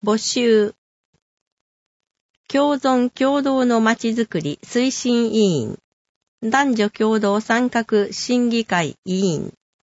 募集。共存共同のまちづくり推進委員。男女共同参画審議会委員。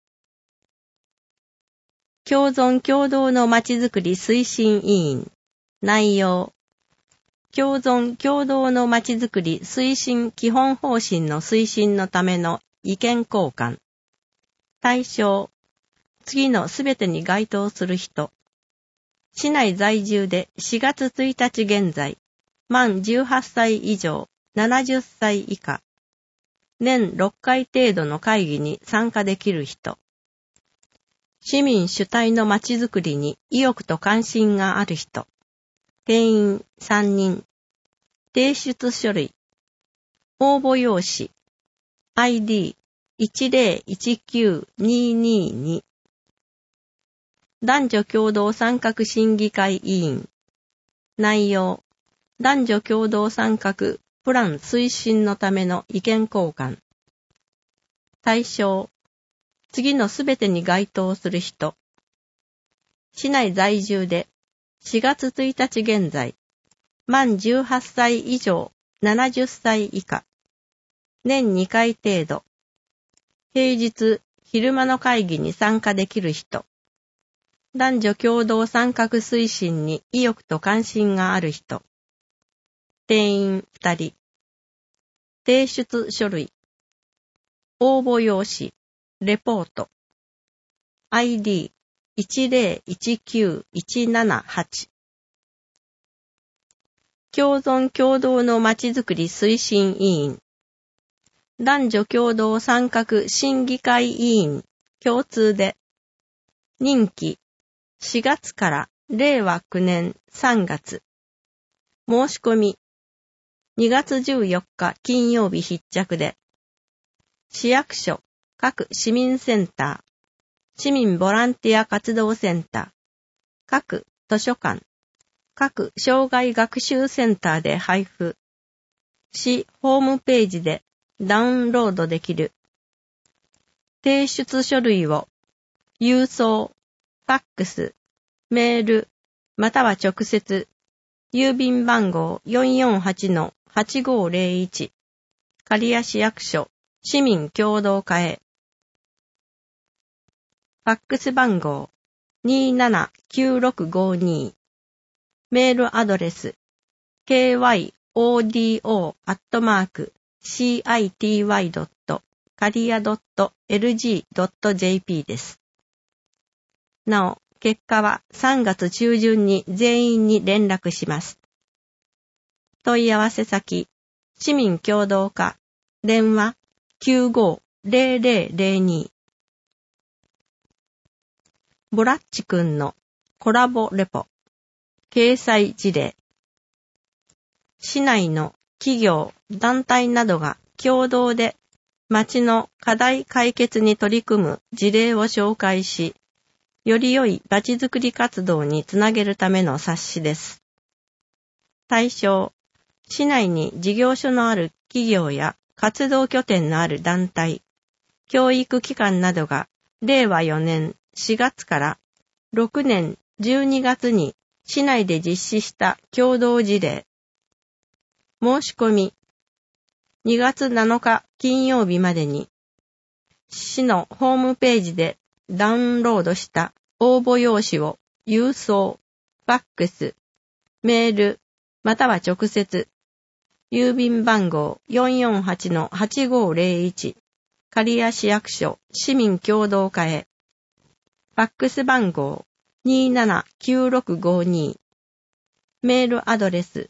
共存共同のまちづくり推進委員。内容。共存共同のまちづくり推進基本方針の推進のための意見交換。対象。次のすべてに該当する人。市内在住で4月1日現在、満18歳以上、70歳以下。年6回程度の会議に参加できる人。市民主体のまちづくりに意欲と関心がある人。定員3人。提出書類。応募用紙。ID10192222。男女共同参画審議会委員。内容。男女共同参画プラン推進のための意見交換。対象。次のすべてに該当する人。市内在住で4月1日現在、満18歳以上、70歳以下。年2回程度。平日、昼間の会議に参加できる人。男女共同参画推進に意欲と関心がある人。定員2人。提出書類。応募用紙。レポート。ID101917-8。共存共同のまちづくり推進委員。男女共同参画審議会委員共通で、任期4月から令和9年3月。申し込み2月14日金曜日必着で、市役所、各市民センター、市民ボランティア活動センター、各図書館、各障害学習センターで配布。市ホームページでダウンロードできる。提出書類を郵送、ファックス、メール、または直接、郵便番号 448-8501、刈谷市役所、市民共同課へ。ファックス番号 279652。メールアドレス kyodo@city.karia.lg.jp です。なお、結果は3月中旬に全員に連絡します。問い合わせ先、市民共同課、電話 950002。ボラッチくんのコラボレポ。掲載事例。市内の企業、団体などが共同で町の課題解決に取り組む事例を紹介し、より良い町づくり活動につなげるための冊子です。対象、市内に事業所のある企業や活動拠点のある団体、教育機関などが令和4年4月から6年12月に市内で実施した共同事例。申し込み2月7日金曜日までに市のホームページでダウンロードした応募用紙を郵送、ファックス、メール、または直接、郵便番号 448-8501、刈谷市役所市民共同課へ。ファックス番号279652。メールアドレス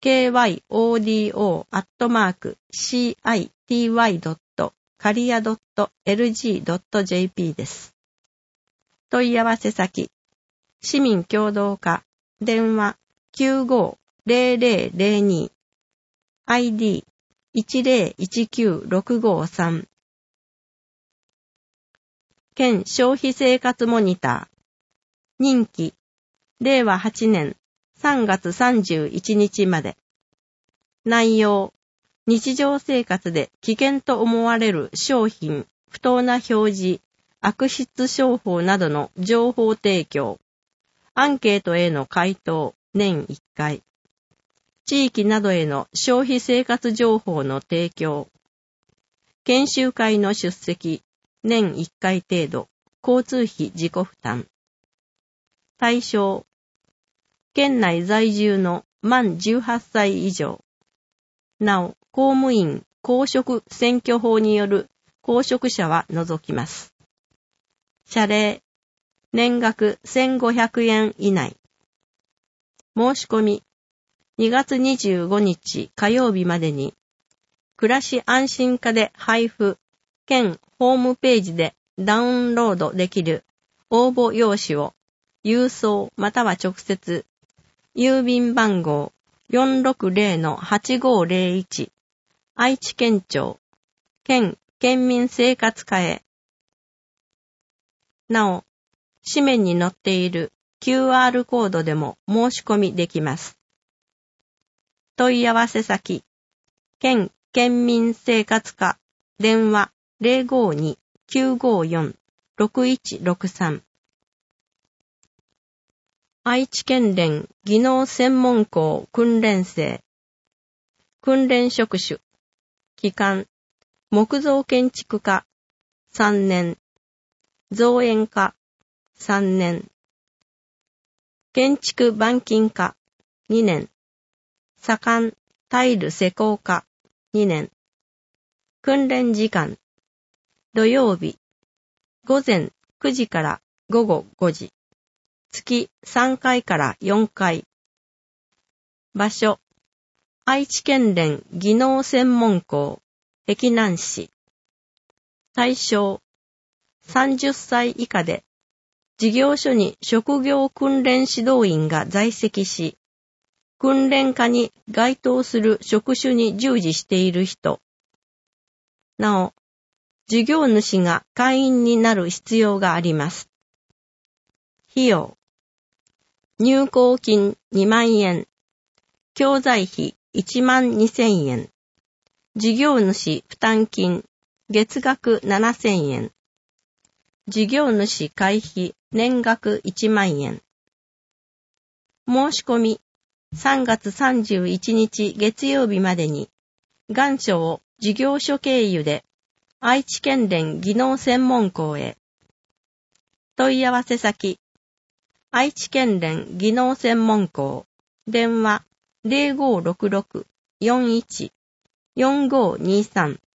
kyodo@city.karia.lg.jp です。問い合わせ先、市民共同課、電話 950002。ID10196553。県消費生活モニター。任期、令和8年3月31日まで。内容、日常生活で危険と思われる商品、不当な表示、悪質商法などの情報提供、 アンケートへの回答年1回。地域などへの消費生活情報の提供。研修会の出席年1回程度。交通費自己負担。対象。県内在住の満18歳以上。なお、公務員公職選挙法による公職者は除きます。謝礼。年額1500円以内。申し込み。2月25日火曜日までに、暮らし安心課で配布、県ホームページでダウンロードできる応募用紙を、郵送または直接、郵便番号 460-8501、愛知県庁、県県民生活課へ。なお、紙面に載っている QR コードでも申し込みできます。問い合わせ先、県県民生活課、電話 052-954-6163。愛知県連技能専門校訓練生。訓練職種。期間、木造建築科3年。造園科3年。建築板金科2年。左官タイル施工科2年。訓練時間。土曜日。午前9時から午後5時。月3回から4回。場所。愛知県連技能専門校、碧南市。対象。30歳以下で、事業所に職業訓練指導員が在籍し、訓練課に該当する職種に従事している人。なお、事業主が会員になる必要があります。費用。入校金2万円。教材費1万2000円。事業主負担金月額7000円。事業主会費年額1万円。申し込み3月31日月曜日までに願書を事業所経由で愛知県連技能専門校へ。問い合わせ先愛知県連技能専門校電話 0566-41-4523